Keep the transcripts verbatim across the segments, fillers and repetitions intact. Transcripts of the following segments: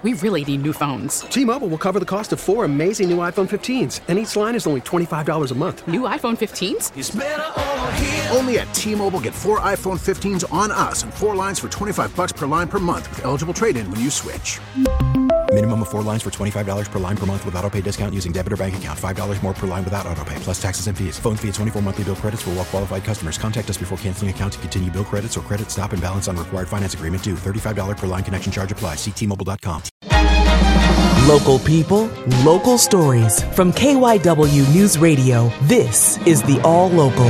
We really need new phones. T-Mobile will cover the cost of four amazing new iPhone fifteens, and each line is only twenty-five dollars a month. New iPhone fifteens? It's better over here. Only at T-Mobile, get four iPhone fifteens on us and four lines for twenty-five dollars per line per month with eligible trade-in when you switch. Minimum of four lines for twenty-five dollars per line per month with autopay discount using debit or bank account. five dollars more per line without autopay, plus taxes and fees. Phone fee at twenty-four monthly bill credits for well-qualified customers. Contact us before canceling account to continue bill credits or credit stop and balance on required finance agreement due. thirty-five dollars per line connection charge applies. See T Mobile dot com. Local people, local stories. From K Y W News Radio, this is the All Local.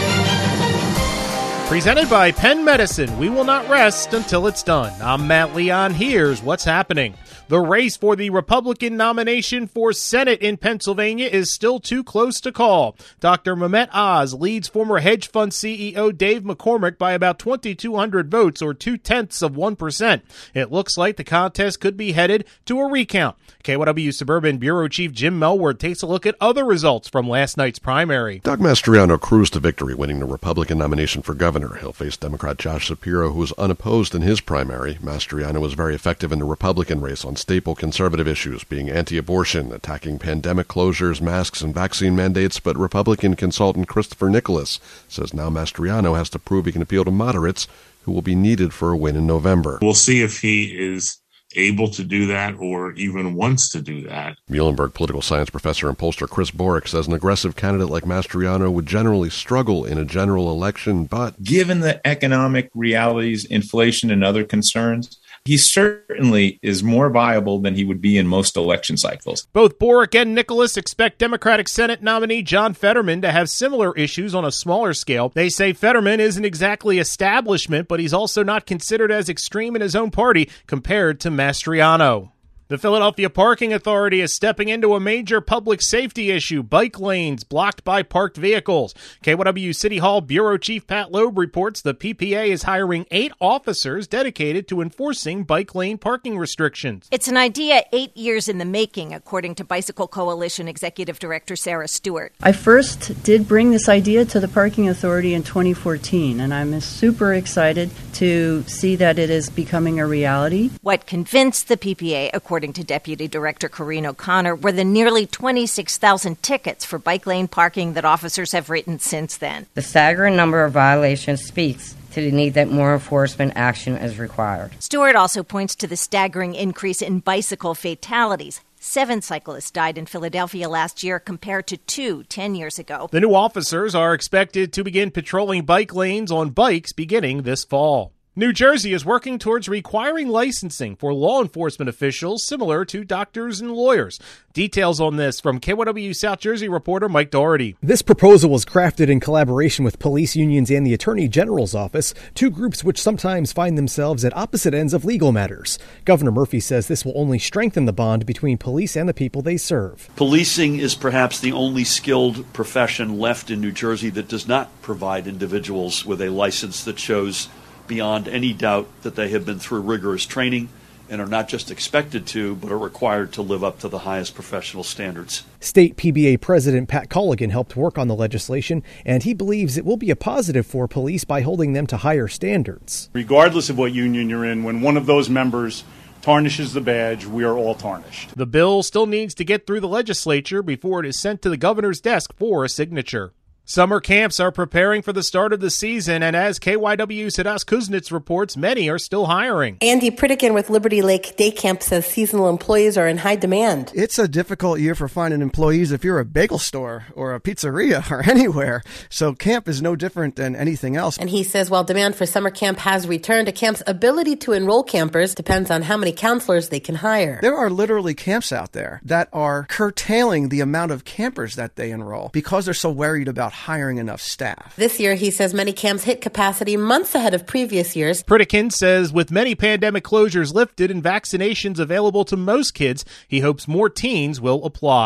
Presented by Penn Medicine, we will not rest until it's done. I'm Matt Leon. Here's what's happening. The race for the Republican nomination for Senate in Pennsylvania is still too close to call. Doctor Mehmet Oz leads former hedge fund C E O Dave McCormick by about twenty-two hundred votes, or two-tenths of one percent. It looks like the contest could be headed to a recount. K Y W Suburban Bureau Chief Jim Melward takes a look at other results from last night's primary. Doug Mastriano cruised to victory, winning the Republican nomination for governor. He'll face Democrat Josh Shapiro, who was unopposed in his primary. Mastriano was very effective in the Republican race on staple conservative issues, being anti-abortion, attacking pandemic closures, masks, and vaccine mandates, but Republican consultant Christopher Nicholas says now Mastriano has to prove he can appeal to moderates who will be needed for a win in November. We'll see if he is able to do that or even wants to do that. Muhlenberg political science professor and pollster Chris Borick says an aggressive candidate like Mastriano would generally struggle in a general election, but given the economic realities, inflation, and other concerns, he certainly is more viable than he would be in most election cycles. Both Borick and Nicholas expect Democratic Senate nominee John Fetterman to have similar issues on a smaller scale. They say Fetterman isn't exactly establishment, but he's also not considered as extreme in his own party compared to Mastriano. The Philadelphia Parking Authority is stepping into a major public safety issue, bike lanes blocked by parked vehicles. K Y W City Hall Bureau Chief Pat Loeb reports the P P A is hiring eight officers dedicated to enforcing bike lane parking restrictions. It's an idea eight years in the making, according to Bicycle Coalition Executive Director Sarah Stewart. I first did bring this idea to the Parking Authority in twenty fourteen, and I'm super excited to see that it is becoming a reality. What convinced the P P A, according to Deputy Director Corinne O'Connor, were the nearly twenty-six thousand tickets for bike lane parking that officers have written since then. The staggering number of violations speaks to the need that more enforcement action is required. Stewart also points to the staggering increase in bicycle fatalities. Seven cyclists died in Philadelphia last year compared to two ten years ago. The new officers are expected to begin patrolling bike lanes on bikes beginning this fall. New Jersey is working towards requiring licensing for law enforcement officials similar to doctors and lawyers. Details on this from K Y W South Jersey reporter Mike Doherty. This proposal was crafted in collaboration with police unions and the Attorney General's office, two groups which sometimes find themselves at opposite ends of legal matters. Governor Murphy says this will only strengthen the bond between police and the people they serve. Policing is perhaps the only skilled profession left in New Jersey that does not provide individuals with a license that shows beyond any doubt that they have been through rigorous training and are not just expected to, but are required to live up to the highest professional standards. State P B A President Pat Colligan helped work on the legislation, and he believes it will be a positive for police by holding them to higher standards. Regardless of what union you're in, when one of those members tarnishes the badge, we are all tarnished. The bill still needs to get through the legislature before it is sent to the governor's desk for a signature. Summer camps are preparing for the start of the season, and as K Y W's Hadas Kuznets reports, many are still hiring. Andy Pritikin with Liberty Lake Day Camp says seasonal employees are in high demand. It's a difficult year for finding employees if you're a bagel store or a pizzeria or anywhere, so camp is no different than anything else. And he says while demand for summer camp has returned, a camp's ability to enroll campers depends on how many counselors they can hire. There are literally camps out there that are curtailing the amount of campers that they enroll because they're so worried about hiring enough staff. This year, he says many camps hit capacity months ahead of previous years. Pritikin says with many pandemic closures lifted and vaccinations available to most kids, he hopes more teens will apply.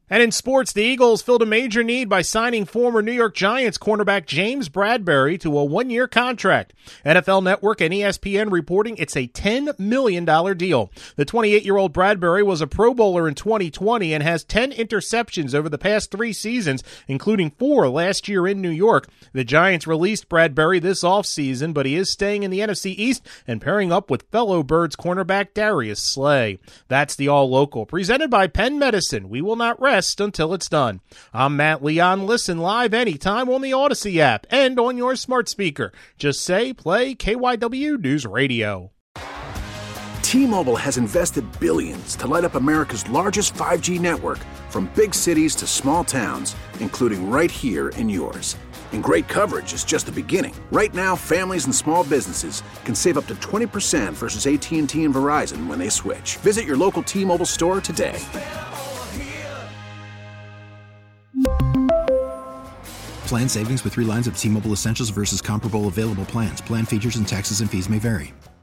And in sports, the Eagles filled a major need by signing former New York Giants cornerback James Bradberry to a one-year contract. N F L Network and E S P N reporting it's a ten million dollars deal. The twenty-eight-year-old Bradberry was a Pro Bowler in twenty twenty and has ten interceptions over the past three seasons, including four last year in New York. The Giants released Bradberry this offseason, but he is staying in the N F C East and pairing up with fellow Birds cornerback Darius Slay. That's the All Local, presented by Penn Medicine. We will not rest until it's done. I'm Matt Leon. Listen live anytime on the Odyssey app and on your smart speaker. Just say play K Y W News Radio. T-Mobile has invested billions to light up America's largest five G network, from big cities to small towns, including right here in yours. And great coverage is just the beginning. Right now, families and small businesses can save up to twenty percent versus A T and T and Verizon when they switch. Visit your local T-Mobile store today. Plan savings with three lines of T-Mobile Essentials versus comparable available plans. Plan features and taxes and fees may vary.